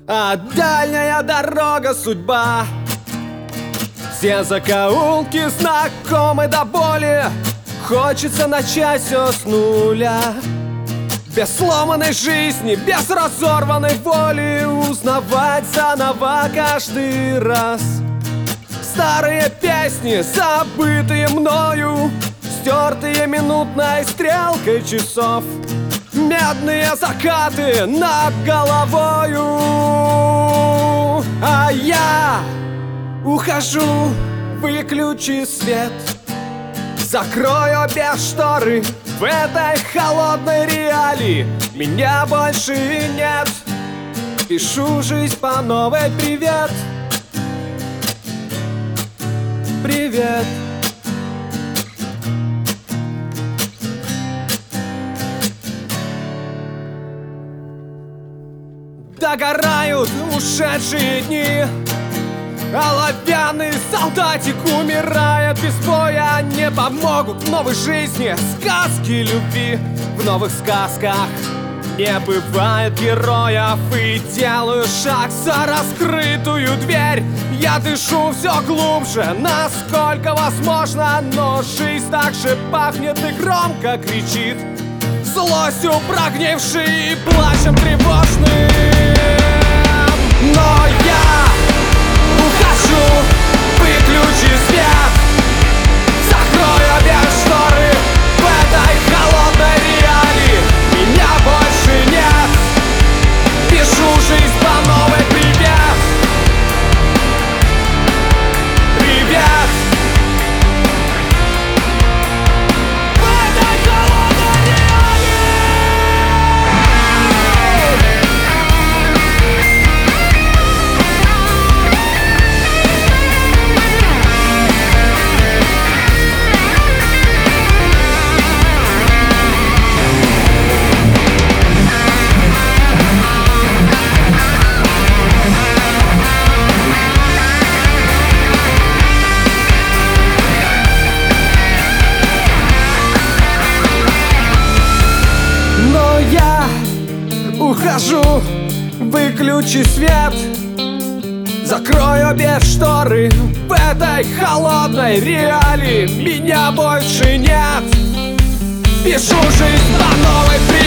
А дальняя дорога судьба. Все закоулки знакомы до боли. Хочется начать все с нуля. Без сломанной жизни, без разорванной воли. Узнавать заново каждый раз. Старые песни, забытые мною, стертые минутной стрелкой часов. Медные закаты над головою. А я ухожу, выключи свет, закрой обе шторы. В этой холодной реалии меня больше нет. Пишу жизнь по новой, привет. Привет. Догорают ушедшие дни. Оловянный солдатик умирает без боя. Не помогут в новой жизни сказки любви. В новых сказках не бывает героев. И делаю шаг за раскрытую дверь. Я дышу все глубже, насколько возможно. Но жизнь так же пахнет и громко кричит, злостью прогнившей и плачем тревожным. Но я ухожу, выключи свет, закрой обе шторы. В этой холодной реалии меня больше нет. Пишу жизнь по новой, привет. Привет. В этой холодной реалии. Но я ухожу, выключи свет, закрой обе шторы. В этой холодной реалии меня больше нет. Пишу жизнь по новой.